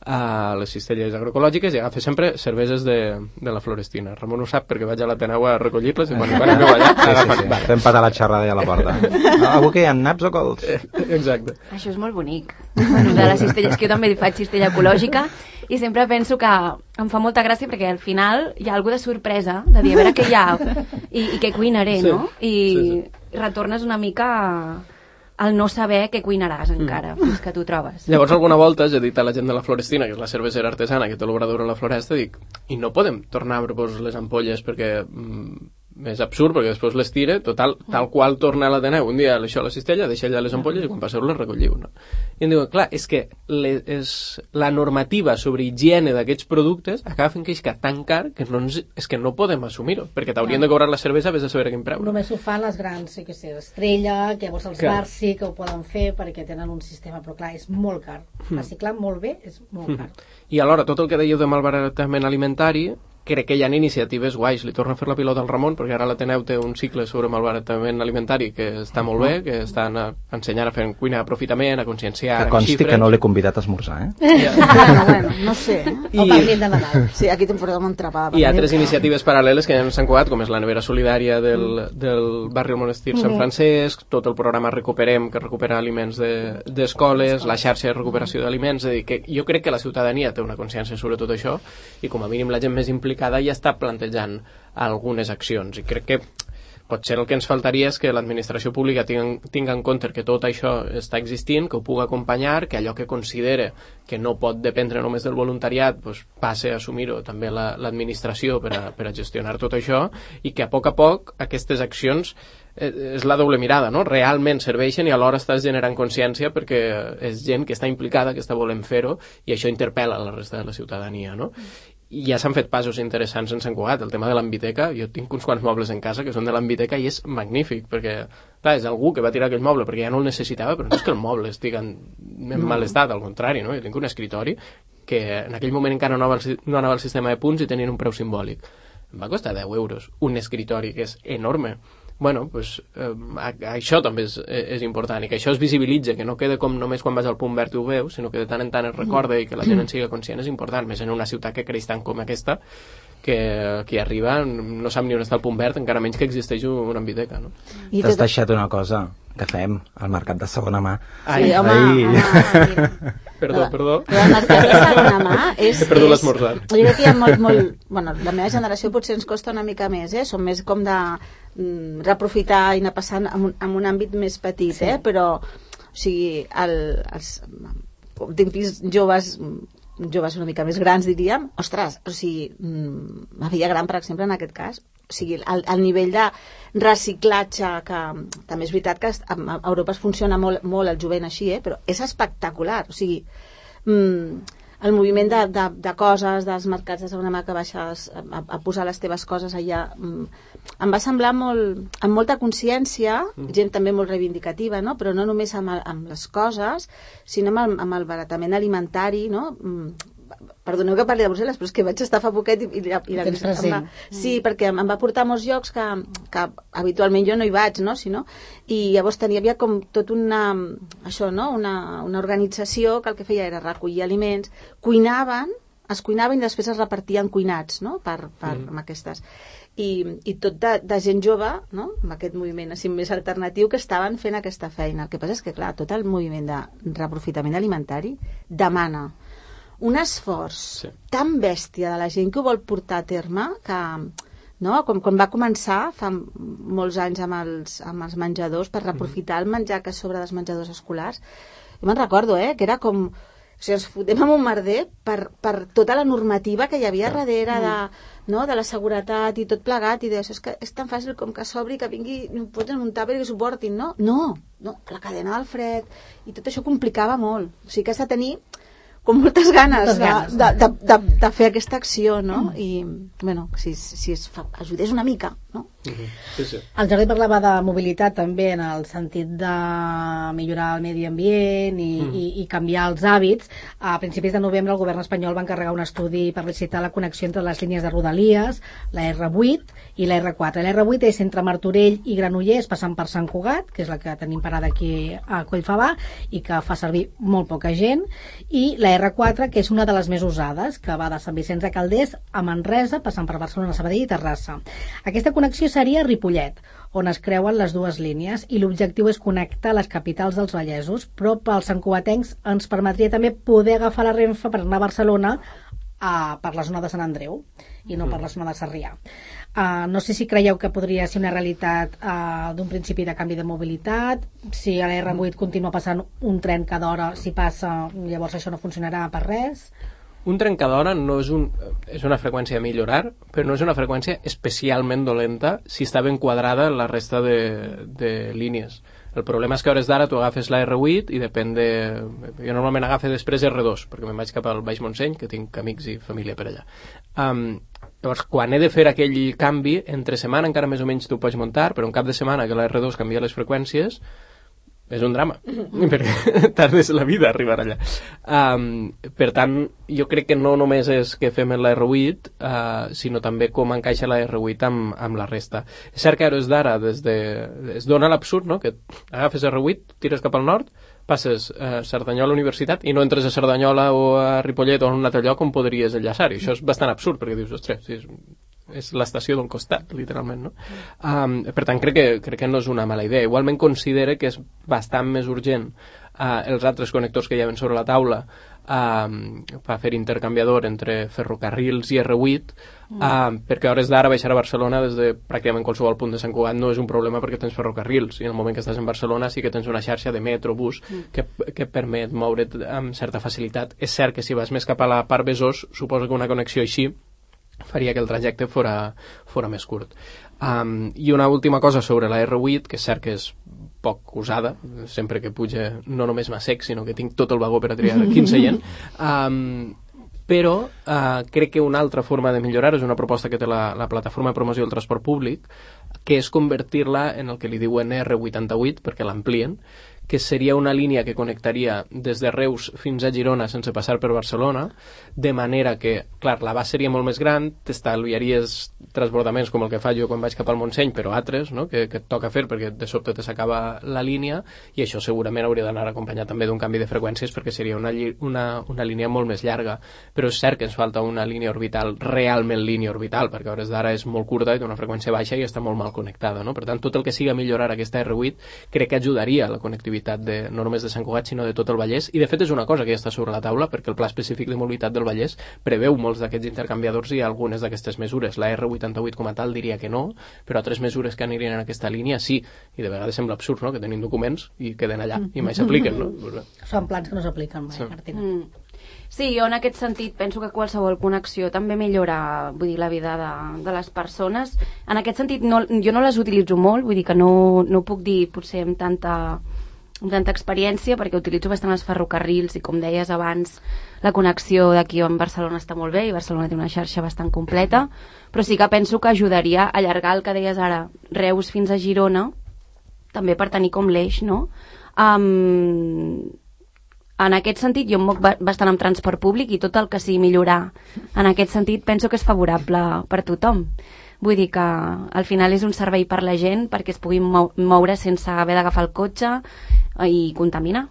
a les cistelles agroecològiques i agafa sempre cerveses de, de la Florestina. Ramon ho sap perquè vaig a l'Ateneu a recollir-les i quan quan aneu allà sí, agafat. sí, sí. Fem patar la xerrada a la porta. Avui que hi ha naps o cols? Eh, exacte. Això és molt bonic. Bueno, de les cistelles, que jo també faig cistella ecològica i sempre penso que em fa molta gràcia perquè al final hi ha alguna de sorpresa de dir a veure què hi ha i, i què cuinaré, sí, no? I sí, sí. retornes una mica al no saber què cuinaràs encara mm. fins que tu trobes. Llavors alguna volta he dit a la gent de la Florestina, que és la cervesera artesana que té l'obrador a la Floresta, dic, i no podem tornar a propos les ampolles perquè mm, és absurd, perquè després les tira, total, tal qual torna a l'Ateneu, un dia això a la cistella, deixa allà les ampolles i quan passeu les recolliu, no? I em diuen, clar, és que le, és, la normativa sobre higiene d'aquests productes acaba fent que és tan car que no, és que no podem assumir-ho, perquè t'haurien de cobrar la cervesa vés a saber a quin preu. Només ho fan les grans, sí que sé, Estrella, que llavors els Clar. bars sí que ho poden fer perquè tenen un sistema, però clar, és molt car. Reciclar molt bé és molt car. I alhora, tot el que dèieu de malbaratament alimentari, crec que hi ha iniciatives guais. Li torno a fer la pilota al Ramon, perquè ara l'Ateneu té un cicle sobre malbaratament alimentari que està molt bé, que estan a, ensenyant a fer cuina d'aprofitament, a conscienciar, que consti que no l'he convidat a esmorzar, eh? Ja. Bueno, bueno, no sé. Eh? I... O parlem de Nadal. Sí, aquí te'n portem un trapà. Hi ha altres iniciatives paral·leles que ja s'han cuat, com és la nevera solidària del, del barri del Monestir Sant Francesc, tot el programa Recuperem, que recupera aliments d'escoles, de, la xarxa de recuperació d'aliments. És a dir, que jo crec que la ciutadania té una consciència sobre tot això i com a mínim la gent més implicada ja està plantejant algunes accions i crec que potser el que ens faltaria és que l'administració pública tingui, tingui en compte que tot això està existint, que ho pugui acompanyar, que allò que considera que no pot dependre només del voluntariat doncs, passe a assumir-ho també la, l'administració per a, per a gestionar tot això i que a poc a poc aquestes accions eh, és la doble mirada, no? Realment serveixen i alhora estàs generant consciència perquè és gent que està implicada, que està volent fer-ho i això interpel·la la resta de la ciutadania, no? I ja s'han fet passos interessants en Sant Cugat. El tema de l'ambiteca, jo tinc uns quants mobles en casa que són de l'ambiteca i és magnífic, perquè clar, és algú que va tirar aquell moble perquè ja no el necessitava, però no és que el moble estigui en, en mal estat, al contrari, no? Jo tinc un escritori que en aquell moment encara no anava, al, no anava al sistema de punts i tenien un preu simbòlic. Em va costar deu euros, un escritori que és enorme. Bueno, pues, eh, això també és, és important i que això es visibilitza, que no queda com només quan vas al punt verd i ho veus, sinó que de tant en tant es recorda i que la gent en siga conscient és important, més en una ciutat que creix tant com aquesta que qui arriba no sap ni on està el punt verd, encara menys que existeix una ambiteca, no? T'has tot... deixat una cosa que fem al mercat de segona mà. Sí, home, home, home Perdó, perdó. Però el mercat de segona mà és... He perdut és, l'esmorzar. Jo crec que hi ha molt, molt... Bueno, la meva generació potser ens costa una mica més, eh? Som més com de mm, reaprofitar i anar passant en un, en un àmbit més petit, sí. eh? Però, o sigui, el, els... tinc fills joves joves una mica més grans, diríem, ostres, o sigui, mm, la Villa Gran, per exemple, en aquest cas, o sigui, el, el nivell de reciclatge, que també és veritat que a Europa es funciona molt, molt el jovent així, eh? Però és espectacular, o sigui, mm, el moviment de, de, de coses, dels mercats de segona mà que baixes a, a posar les teves coses allà, mm, em va semblar molt, amb molta consciència, gent també molt reivindicativa, no? Però no només amb, amb les coses, sinó amb el, amb el baratament alimentari, no? Mm, perdoneu que parli de Brussel·les, però és que vaig estar fa poquet i, i, i la, em va, sí, perquè em, em va portar a molts llocs que, que habitualment jo no hi vaig, no? Si no? I llavors tenia, havia com tot una això, no? Una, una organització que el que feia era recollir aliments, cuinaven, es cuinaven i després es repartien cuinats, no? Per, per, mm. amb aquestes i, i tot de, de gent jove, no? Amb aquest moviment així més alternatiu que estaven fent aquesta feina. El que passa és que, clar, tot el moviment de reaprofitament alimentari demana un esforç sí. tan bèstia de la gent que ho vol portar a terme que, no? Com quan va començar fa molts anys amb els, amb els menjadors per reaprofitar el menjar que és sobre dels menjadors escolars, jo me'n recordo, eh, que era com, o sigui, ens fotem amb un merder per, per tota la normativa que hi havia darrere de, no? De la seguretat i tot plegat, i deies, és que és tan fàcil com que s'obri, que vingui, ho posen en un tàper i que s'ho portin, no? No, no, la cadena del fred i tot això complicava molt, o sigui que has de tenir com moltes ganes, moltes ganes de, de, de, de, de fer aquesta acció, no? I, bueno, si, si es fa, ajudés una mica, no? Uh-huh. Sí, sí. El Jordi parlava de mobilitat també en el sentit de millorar el medi ambient i, mm. i, i canviar els hàbits. A principis de novembre el govern espanyol va encarregar un estudi per licitar la connexió entre les línies de Rodalies, la erre vuit i la erre quatre. La erre vuit és entre Martorell i Granollers passant per Sant Cugat, que és la que tenim parada aquí a Collfabà i que fa servir molt poca gent, i la erre quatre, que és una de les més usades, que va de Sant Vicenç de Calders a Manresa, passant per Barcelona, Sabadell i Terrassa. Aquesta connexió seria a Ripollet, on es creuen les dues línies, i l'objectiu és connectar les capitals dels vallesos, però pels santcugatencs ens permetria també poder agafar la Renfe per anar a Barcelona a, per la zona de Sant Andreu i no per la zona de Sarrià. Uh, no sé si creieu que podria ser una realitat uh, d'un principi de canvi de mobilitat, si a la erre vuit continua passant un tren cada hora, si passa, llavors això no funcionarà per res. Un tren cada hora no és, un, és una freqüència a millorar, però no és una freqüència especialment dolenta si està ben quadrada la resta de, de línies. El problema és que a hores d'ara tu agafes la erre vuit i depèn de... Jo normalment agafo després erre dos, perquè me'n vaig cap al Baix Montseny, que tinc amics i família per allà. Um, llavors, quan he de fer aquell canvi, entre setmana encara més o menys tu pots muntar, però un cap de setmana que la erre dos canvia les freqüències, és un drama, perquè tardes la vida a arribar allà. Um, per tant, jo crec que no només és que fem la erre vuit, uh, sinó també com encaixa la erre vuit amb, amb la resta. És cert que a hores d'ara des de, es dona l'absurd, no?, que agafes erre vuit, tires cap al nord, passes a Cerdanyola Universitat i no entres a Cerdanyola o a Ripollet o en un altre lloc on podries enllaçar-hi. Això és bastant absurd, perquè dius, ostres, sí, és... és l'estació d'un costat, literalment, no? Um, per tant, crec que, crec que no és una mala idea. Igualment considere que és bastant més urgent uh, els altres connectors que hi ha sobre la taula um, per fer intercanviador entre ferrocarrils i erre vuit, mm. uh, perquè a hores d'ara baixar a Barcelona des de pràcticament qualsevol punt de Sant Cugat no és un problema perquè tens ferrocarrils, i en el moment que estàs en Barcelona sí que tens una xarxa de metro, bus, mm. que, que permet moure't amb certa facilitat. És cert que si vas més cap a la part Besòs, suposo que una connexió així faria que el trajecte fora, fora més curt. Um, I una última cosa sobre la erre vuit, que és cert que és poc usada, sempre que puja no només m'ha sec, sinó que tinc tot el vagó per a triar quin seient, um, però uh, crec que una altra forma de millorar és una proposta que té la, la plataforma de promoció del transport públic, que és convertir-la en el que li diuen erre vuitanta-vuit, perquè l'amplien, que seria una línia que connectaria des de Reus fins a Girona sense passar per Barcelona, de manera que, clar, l'abast seria molt més gran, t'estalviaries transbordaments com el que fa jo quan vaig cap al Montseny, però altres, no?, que, que et toca fer perquè de sobte te s'acaba la línia, i això segurament hauria d'anar acompanyat també d'un canvi de freqüències perquè seria una, una, una línia molt més llarga. Però és cert que ens falta una línia orbital, realment línia orbital, perquè a hores d'ara és molt curta i té una freqüència baixa i està molt mal connectada, no? Per tant, tot el que siga millorar aquesta erre vuit crec que ajudaria a la connectivitat de, no només de Sant Cugat, sinó de tot el Vallès, i de fet és una cosa que ja està sobre la taula, perquè el Pla Específic de Mobilitat del Vallès preveu molts d'aquests intercanviadors i algunes d'aquestes mesures. La erre vuitanta-vuit com a tal diria que no, però altres mesures que anirien en aquesta línia sí, i de vegades sembla absurd, no?, que tenim documents i queden allà i mai s'apliquen, no? Són plans que no s'apliquen mai, sí. Martina. Mm. Sí, jo en aquest sentit penso que qualsevol connexió també millora, vull dir, la vida de, de les persones. En aquest sentit no, jo no les utilitzo molt, vull dir que no, no puc dir potser amb tanta, amb tanta experiència, perquè utilitzo bastant els ferrocarrils i, com deies abans, la connexió d'aquí amb Barcelona està molt bé i Barcelona té una xarxa bastant completa, però sí que penso que ajudaria a allargar el que deies ara, Reus fins a Girona, també per tenir com l'eix, no? Um, En aquest sentit, jo em moc bastant amb transport públic i tot el que sigui millorar en aquest sentit penso que és favorable per tothom. Vull dir que al final és un servei per la gent perquè es puguin moure sense haver d'agafar el cotxe i contaminar.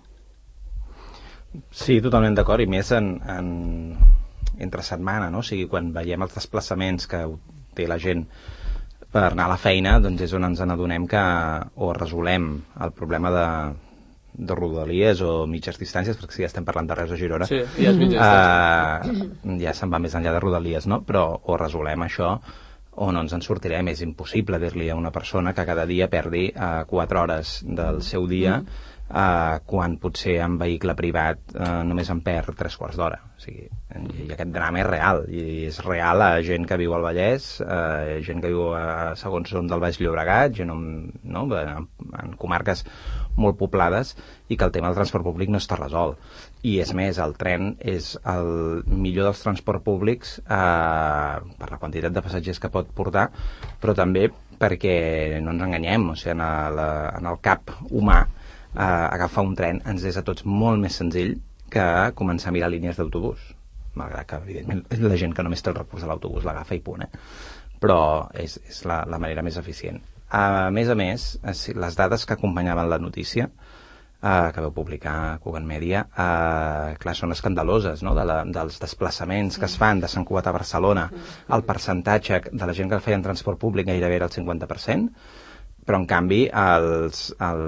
Sí, totalment d'acord, i més en, en, entre setmana, no? O sigui, quan veiem els desplaçaments que té la gent per anar a la feina, doncs és on ens n'adonem que o resolem el problema de de Rodalies o mitges distàncies, perquè si ja estem parlant de Reus a Girona, sí, ja, és mitja uh, ja se'n va més enllà de Rodalies, no? Però o resolem això o no ens en sortirem. És impossible dir-li a una persona que cada dia perdi uh, quatre hores del seu dia uh, quan potser en vehicle privat uh, només en perd tres quarts d'hora. O sigui, i aquest drama és real, i és real a gent que viu al Vallès, uh, gent que viu a segons on del Baix Llobregat, gent on, no? en, en comarques molt poblades i que el tema del transport públic no està resolt. I és més, el tren és el millor dels transports públics eh, per la quantitat de passatgers que pot portar, però també perquè no ens enganyem, o sigui, en, la, en el cap humà eh, agafar un tren ens és a tots molt més senzill que començar a mirar línies d'autobús, malgrat que evidentment la gent que només té el recurs de l'autobús l'agafa i punt, eh? Però és, és la, la manera més eficient. A més a més, les dades que acompanyaven la notícia eh, que vau publicar Cugat Mèdia, eh, clar, són escandaloses, no? De la, dels desplaçaments que es fan de Sant Cugat a Barcelona, el percentatge de la gent que el feia en transport públic gairebé era el cinquanta per cent, però en canvi els, el,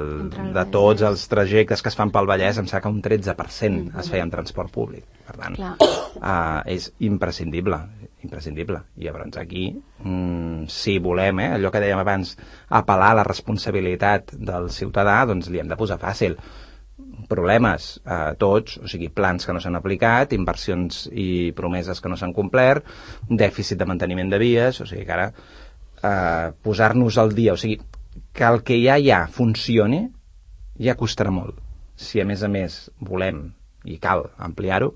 de tots els trajectes que es fan pel Vallès em sembla que un tretze per cent es feia en transport públic. Per tant, uh, és imprescindible, imprescindible. I llavors aquí, mm, si volem, eh, allò que dèiem abans, apel·lar a la responsabilitat del ciutadà, doncs li hem de posar fàcil. Problemes, eh, tots, o sigui, plans que no s'han aplicat, inversions i promeses que no s'han complert, dèficit de manteniment de vies, o sigui que ara Uh, posar-nos al dia, o sigui que el que ja hi ha funcioni ja costarà molt. Si a més a més volem i cal ampliar-ho,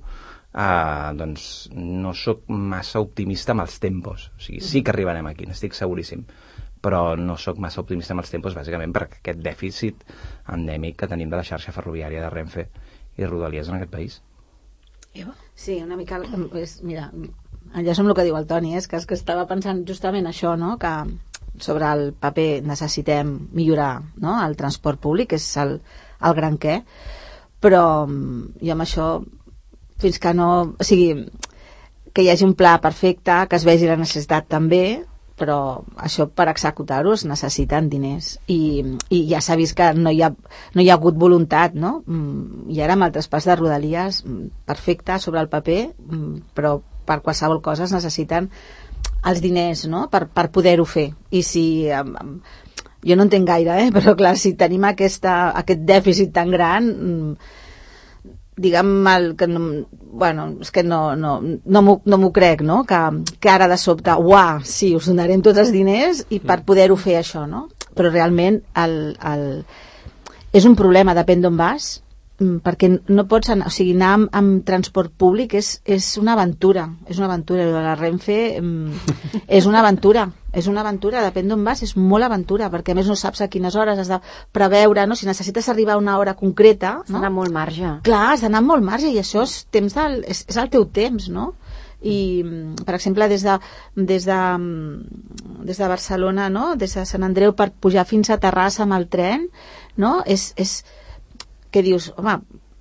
uh, doncs no sóc massa optimista amb els tempos, o sigui, sí que arribarem aquí, n'estic seguríssim, però no sóc massa optimista amb els tempos bàsicament per aquest dèficit endèmic que tenim de la xarxa ferroviària de Renfe i Rodalies en aquest país. Eva? Sí, una mica és, mira, enllaço amb el que diu el Toni, és que, és que estava pensant justament això, no? Que sobre el paper necessitem millorar, no? El transport públic, és el, el gran què, però jo amb això, fins que no, o sigui, que hi hagi un pla perfecte, que es vegi la necessitat també, però això per executar-ho es necessiten diners i, i ja s'ha vist que no hi ha, no hi ha hagut voluntat, no? I ara amb el traspàs de Rodalies, perfecte sobre el paper, però per qualsevol cosa es necessiten els diners, no? Per, per poder-ho fer. I si jo no entenc gaire, eh? Però clar, si tenim aquesta, aquest dèficit tan gran, diguem el, que no, bueno, és que no, no, no m'ho no crec, no? Que, que ara de sobte, uah, sí, us donarem tots els diners i per poder-ho fer això, no? Però realment el, el, és un problema, depèn d'on vas, perquè no pots anar, o sigui, anar amb, amb transport públic és, és una aventura, és una aventura, la Renfe és una aventura, és una aventura, depèn d'on vas, és molt aventura, perquè a més no saps a quines hores has de preveure, no? Si necessites arribar a una hora concreta, no? Has d'anar molt marge. Clar, has d'anar molt marge i això és, temps del, és, és el teu temps, no? I, per exemple, des de, des de, des de Barcelona, no? Des de Sant Andreu per pujar fins a Terrassa amb el tren, no? És, és que dius, home,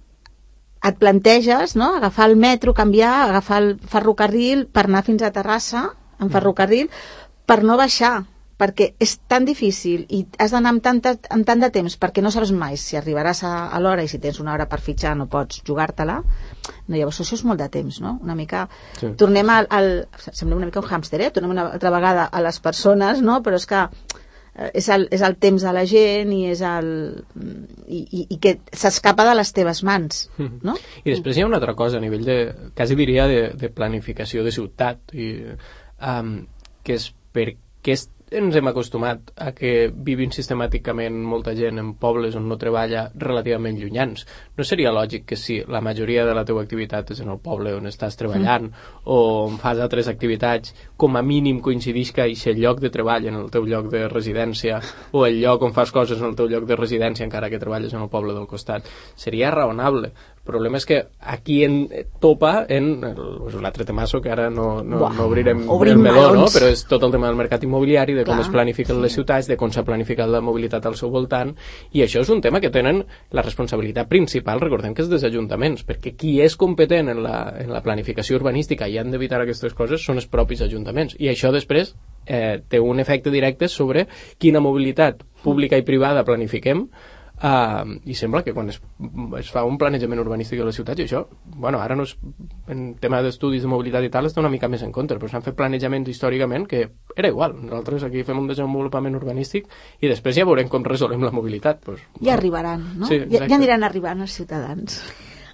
et planteges, no?, agafar el metro, canviar, agafar el ferrocarril per anar fins a Terrassa, en ferrocarril, per no baixar, perquè és tan difícil i has d'anar amb, tanta, amb tant de temps perquè no saps mai si arribaràs a, a l'hora i si tens una hora per fitxar no pots jugar-te-la. No, llavors això és molt de temps, no? Una mica... Sí. Tornem al, al... Sembla una mica un hàmster, eh? Tornem una altra vegada a les persones, no? Però és que és el, és el temps de la gent i és el i, i, i que s'escapa de les teves mans, no? I després hi ha una altra cosa a nivell de, quasi diria de, de planificació de ciutat i, um, que és per què ens hem acostumat a que vivin sistemàticament molta gent en pobles on no treballa relativament llunyans. No seria lògic que si la majoria de la teva activitat és en el poble on estàs treballant mm. o on fas altres activitats, com a mínim coincidix que el lloc de treball en el teu lloc de residència o el lloc on fas coses en el teu lloc de residència encara que treballes en el poble del costat. Seria raonable. El problema és que aquí en, topa en un altre temasso que ara no, no, no obrirem el meló, no? Però és tot el tema del mercat immobiliari, de com Clar, es planifiquen sí. les ciutats, de com s'ha planificat la mobilitat al seu voltant, i això és un tema que tenen la responsabilitat principal, recordem que és dels ajuntaments, perquè qui és competent en la, en la planificació urbanística i han d'evitar aquestes coses són els propis ajuntaments, i això després eh, té un efecte directe sobre quina mobilitat pública i privada planifiquem. Uh, i sembla que quan es, es fa un planejament urbanístic de les ciutats i això, bueno, ara no és, en tema d'estudis de mobilitat i tal està una mica més en contra, però s'han fet planejaments històricament que era igual, nosaltres aquí fem un desenvolupament urbanístic i després ja veurem com resolem la mobilitat pues, ja bueno. arribaran, no? Sí, ja, ja aniran arribant els ciutadans.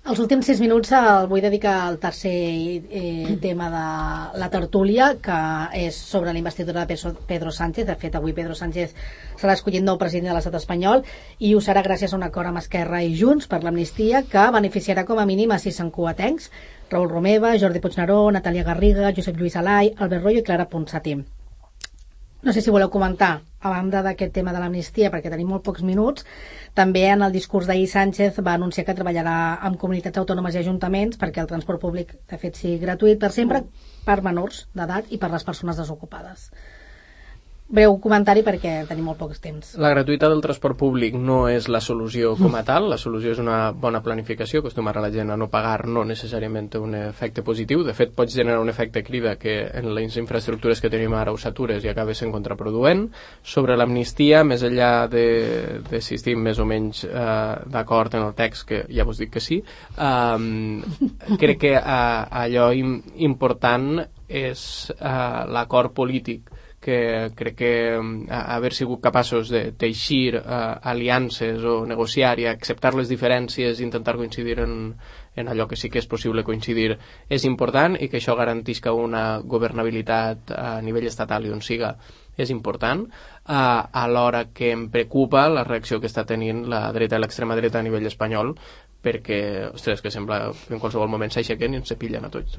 Els últims sis minuts el vull dedicar al tercer eh, tema de la tertúlia, que és sobre la investidura de Pedro Sánchez. De fet, avui Pedro Sánchez serà escollit nou president de l'estat espanyol i ho serà gràcies a un acord amb Esquerra i Junts per l'amnistia que beneficiarà com a mínim a sis sancuatencs: Raül Romeva, Jordi Puigneró, Natàlia Garriga, Josep Lluís Alai, Albert Royo i Clara Ponsatí. No sé si voleu comentar, a banda d'aquest tema de l'amnistia, perquè tenim molt pocs minuts, també en el discurs d'ahir Sánchez va anunciar que treballarà amb comunitats autònomes i ajuntaments perquè el transport públic, de fet, sigui gratuït per sempre, per menors d'edat i per les persones desocupades. Breu comentari perquè tenim molt pocs temps. La gratuïtat del transport públic no és la solució com a tal, la solució és una bona planificació, acostumar a la gent a no pagar no necessàriament té un efecte positiu, de fet pots generar un efecte crida que en les infraestructures que tenim ara ho satures i acaba sent contraproduent. Sobre l'amnistia, més enllà de, de si estic més o menys eh, d'acord en el text, que ja vos dic que sí, eh, crec que eh, allò im, important és eh, l'acord polític, que crec que haver sigut capaços de teixir uh, aliances o negociar i acceptar les diferències i intentar coincidir en, en allò que sí que és possible coincidir és important, i que això garantisca una governabilitat a nivell estatal i on siga és important, uh, alhora que em preocupa la reacció que està tenint la dreta i l'extrema dreta a nivell espanyol, perquè, ostres, que sembla que en qualsevol moment s'aixequen i ens cepillen a tots.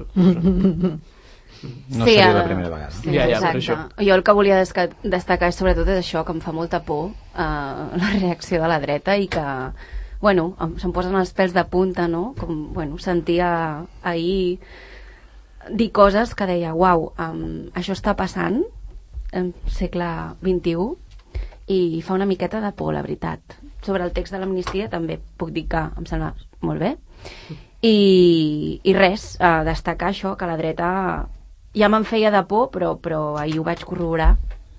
No sí, seria el... la primera vegada. Sí, ja, ja, per exacte. això. Jo el que volia destacar és sobretot és això, que em fa molta por eh, la reacció de la dreta i que, bueno, se'm posen els pèls de punta, no? Com, bueno, sentia ahir dir coses que deia, uau, um, això està passant en segle vint-i-u i fa una miqueta de por, la veritat. Sobre el text de l'amnistia també puc dir que em sembla molt bé. I, i res, eh, destacar això, que la dreta ja me'n feia de por, però, però ahir ho vaig corroborar.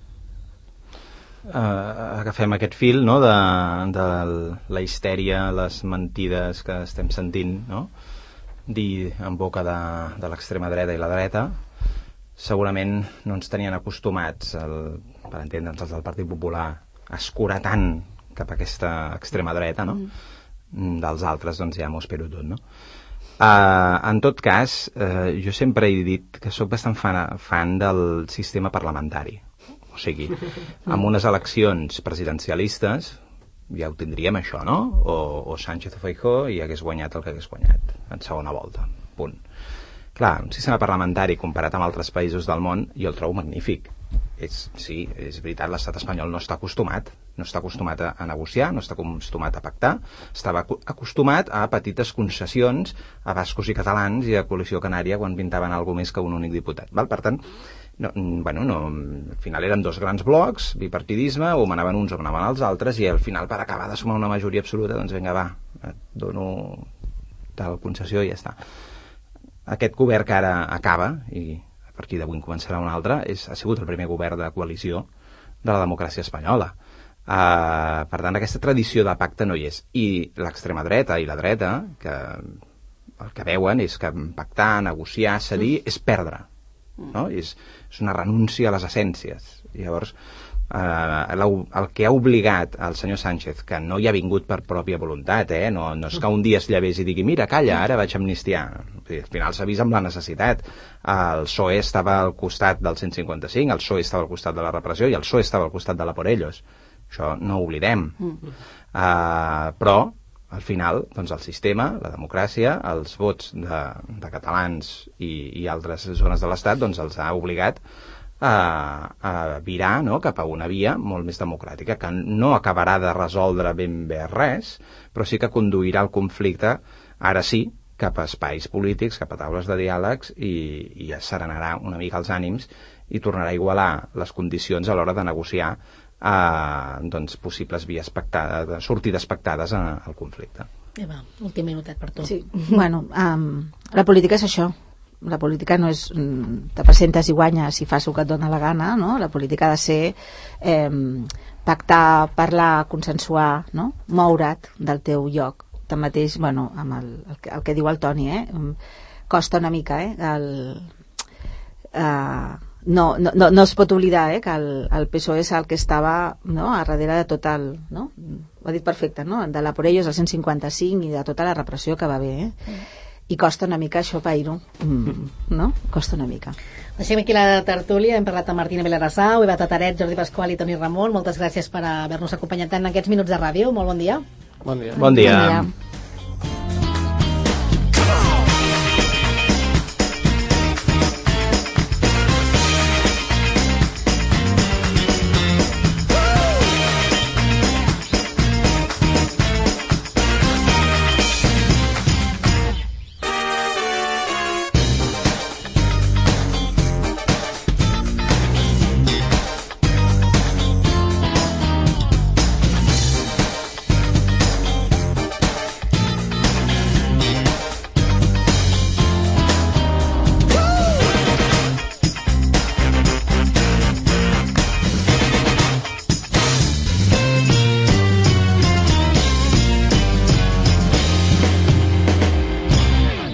Uh, agafem aquest fil, no?, de, de la histèria, les mentides que estem sentint, no?, dir en boca de, de l'extrema dreta i la dreta. Segurament no ens tenien acostumats, el, per entendre'ns, els del Partit Popular, a escurar tant cap a aquesta extrema dreta, no? Mm. Dels altres, doncs ja m'ho espero tot, no? Uh, en tot cas, uh, jo sempre he dit que sóc bastant fan, fan del sistema parlamentari. O sigui, amb unes eleccions presidencialistes ja ho tindríem això, no? O, o Sánchez o Feijóo i hagués guanyat el que hagués guanyat en segona volta, punt. Clar, un sistema parlamentari comparat amb altres països del món jo el trobo magnífic. És, sí, és veritat, l'estat espanyol no està acostumat, no està acostumat a, a negociar, no està acostumat a pactar, estava acostumat a petites concessions a bascos i catalans i a Coalició Canària quan pintaven alguna més que un únic diputat. Val? Per tant, no, bueno, no, al final eren dos grans blocs, bipartidisme, o manaven uns o manaven els altres, i al final, per acabar de sumar una majoria absoluta, doncs vinga, va, et dono tal concessió i ja està. Aquest govern que ara acaba, i a partir d'avui en començarà un altre, és, ha sigut el primer govern de coalició de la democràcia espanyola. Uh, per tant, aquesta tradició de pacte no hi és. I l'extrema dreta i la dreta, que el que veuen és que pactar, negociar, cedir, és perdre. No? És, és una renúncia a les essències. I llavors, uh, el que ha obligat al senyor Sánchez, que no hi ha vingut per pròpia voluntat, eh? no, no és que un dia es llevés i digui mira, calla, ara vaig amnistiar. Al final s'ha vist amb la necessitat. El P S O E estava al costat del cent cinquanta-cinc, el P S O E estava al costat de la repressió i el P S O E estava al costat de la por ellos. Això no ho oblidem. Mm. Uh, però, al final, doncs el sistema, la democràcia, els vots de, de catalans i, i altres zones de l'Estat doncs els ha obligat a, a virar, no?, cap a una via molt més democràtica, que no acabarà de resoldre ben bé res, però sí que conduirà el conflicte, ara sí, cap a espais polítics, cap a taules de diàlegs i, i asserenarà una mica els ànims i tornarà a igualar les condicions a l'hora de negociar eh, doncs, possibles vies pactades, sortides pactades al conflicte. Eva, últim minutet per tu. Sí, bueno, um, la política és això. La política no és um, te presentes i guanyes i fas el que et dona la gana, no? La política ha de ser eh, pactar, parlar, consensuar, no? Moure't del teu lloc. Tanmateix, bueno, amb el, el, que, el que diu el Toni, eh? Costa una mica, eh? El, uh, no, no, no, no es pot oblidar eh, que el, el P S O E és el que estava, no?, a darrere de tot el... No? Ho ha dit perfecte, no? De la por ellos, el cent cinquanta-cinc, i de tota la repressió que va haver. Eh? Mm. I costa una mica això, pair-ho. Mm, no? Costa una mica. Deixem aquí la tertúlia. Hem parlat amb Martina Vilarassau, Eva Tataret, Jordi Pasqual i Toni Ramon. Moltes gràcies per haver-nos acompanyat en aquests minuts de ràdio. Molt bon dia. Bon dia. Bon dia. Bon dia.